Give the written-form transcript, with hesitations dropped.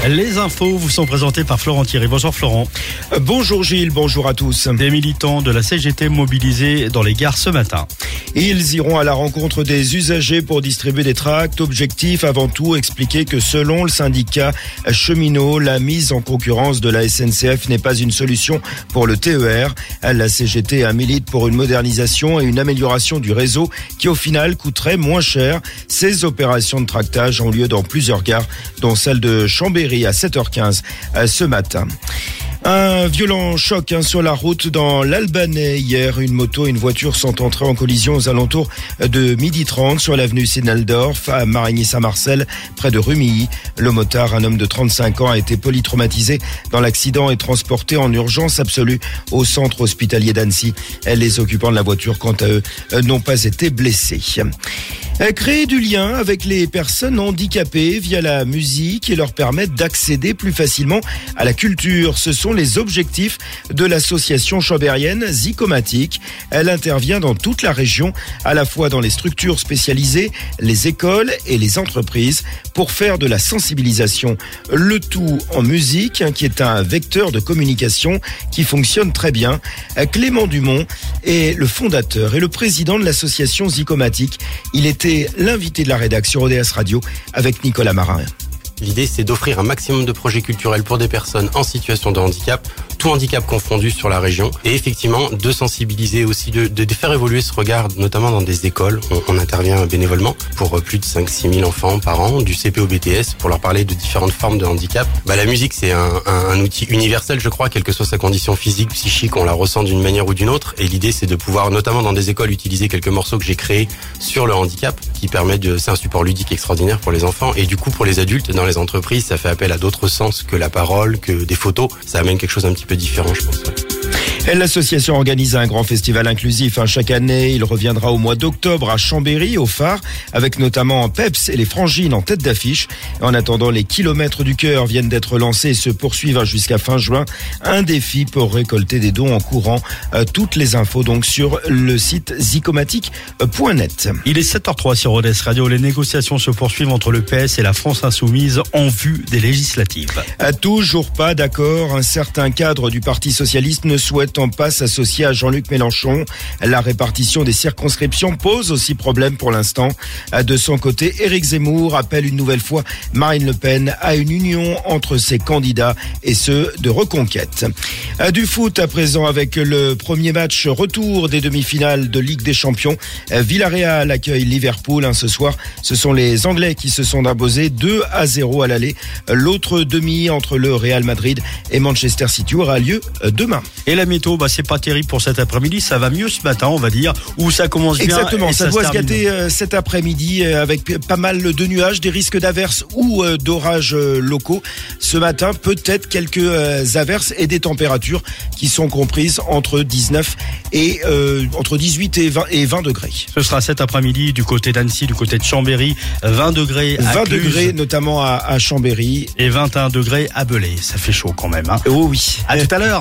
Les infos vous sont présentées par Florent Thierry. Bonjour Florent. Bonjour Gilles, bonjour à tous. Des militants de la CGT mobilisés dans les gares ce matin. Ils iront à la rencontre des usagers pour distribuer des tracts. Objectif avant tout, expliquer que selon le syndicat cheminot, la mise en concurrence de la SNCF n'est pas une solution pour le TER. La CGT milite pour une modernisation et une amélioration du réseau qui au final coûterait moins cher. Ces opérations de tractage ont lieu dans plusieurs gares, dont celle de Chambéry à 7h15 ce matin. Un violent choc sur la route dans l'Albanais. Hier, une moto et une voiture sont entrées en collision aux alentours de 12h30 sur l'avenue Sinaldorf à Marigny-Saint-Marcel, près de Rumilly. Le motard, un homme de 35 ans, a été polytraumatisé dans l'accident et transporté en urgence absolue au centre hospitalier d'Annecy. Les occupants de la voiture, quant à eux, n'ont pas été blessés. Créer du lien avec les personnes handicapées via la musique et leur permettre d'accéder plus facilement à la culture. Ce sont les objectifs de l'association chambérienne Zicomatic. Elle intervient dans toute la région, à la fois dans les structures spécialisées, les écoles et les entreprises, pour faire de la sensibilisation. Le tout en musique, qui est un vecteur de communication qui fonctionne très bien. Clément Dumont est le fondateur et le président de l'association Zicomatic. Il était l'invité de la rédaction ODS Radio avec Nicolas Marin. L'idée, c'est d'offrir un maximum de projets culturels pour des personnes en situation de handicap, tout handicap confondu sur la région, et effectivement de sensibiliser aussi, de faire évoluer ce regard, notamment dans des écoles. On intervient bénévolement pour plus de 5-6 000 enfants par an, du CP au BTS, pour leur parler de différentes formes de handicap. La musique, c'est un outil universel, je crois, quelle que soit sa condition physique, psychique, on la ressent d'une manière ou d'une autre, et l'idée, c'est de pouvoir, notamment dans des écoles, utiliser quelques morceaux que j'ai créés sur le handicap, qui permettent c'est un support ludique extraordinaire pour les enfants, et du coup, pour les adultes, dans les entreprises, ça fait appel à d'autres sens que la parole, que des photos. Ça amène quelque chose un petit peu différent, je pense. L'association organise un grand festival inclusif chaque année. Il reviendra au mois d'octobre à Chambéry, au Phare, avec notamment Peps et les Frangines en tête d'affiche. En attendant, les kilomètres du cœur viennent d'être lancés et se poursuivent jusqu'à fin juin. Un défi pour récolter des dons en courant. Toutes les infos donc sur le site zicomatic.net. Il est 7h03 sur ODS Radio. Les négociations se poursuivent entre le PS et la France Insoumise en vue des législatives. Toujours pas d'accord. Un certain cadre du Parti Socialiste ne souhaite pas s'associer à Jean-Luc Mélenchon. La répartition des circonscriptions pose aussi problème pour l'instant. De son côté, Éric Zemmour appelle une nouvelle fois Marine Le Pen à une union entre ses candidats et ceux de Reconquête. Du foot à présent avec le premier match retour des demi-finales de Ligue des Champions. Villarreal accueille Liverpool ce soir. Ce sont les Anglais qui se sont imposés 2-0 à l'aller. L'autre demi entre le Real Madrid et Manchester City aura lieu demain. Et la météo, c'est pas terrible pour cet après-midi. Ça va mieux ce matin, on va dire, où ça commence bien. Exactement, ça doit se gâter cet après-midi avec pas mal de nuages, des risques d'averses ou d'orages locaux. Ce matin, peut-être quelques averses et des températures qui sont comprises entre 19 et entre 18 et 20 degrés. Ce sera cet après-midi du côté d'Annecy, du côté de Chambéry, 20 degrés à 20 Cluse, degrés notamment à Chambéry et 21 degrés à Belay. Ça fait chaud quand même. Oh oui. À tout à l'heure.